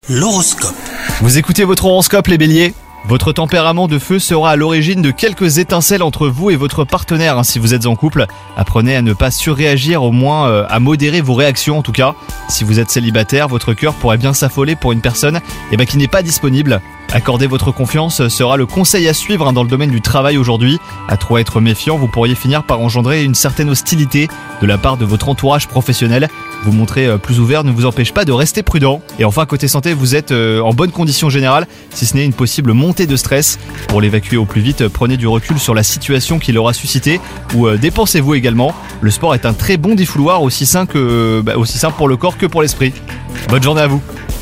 L'horoscope. Vous écoutez votre horoscope les béliers ? Votre tempérament de feu sera à l'origine de quelques étincelles entre vous et votre partenaire si vous êtes en couple. Apprenez à ne pas surréagir, au moins à modérer vos réactions en tout cas. Si vous êtes célibataire, votre cœur pourrait bien s'affoler pour une personne qui n'est pas disponible. Accorder votre confiance sera le conseil à suivre dans le domaine du travail aujourd'hui. À trop être méfiant, vous pourriez finir par engendrer une certaine hostilité de la part de votre entourage professionnel. Vous montrer plus ouvert ne vous empêche pas de rester prudent. Et enfin, côté santé, vous êtes en bonne condition générale, si ce n'est une possible montée de stress. Pour l'évacuer au plus vite, prenez du recul sur la situation qu'il aura suscité ou dépensez-vous également. Le sport est un très bon défouloir, aussi sain pour le corps que pour l'esprit. Bonne journée à vous.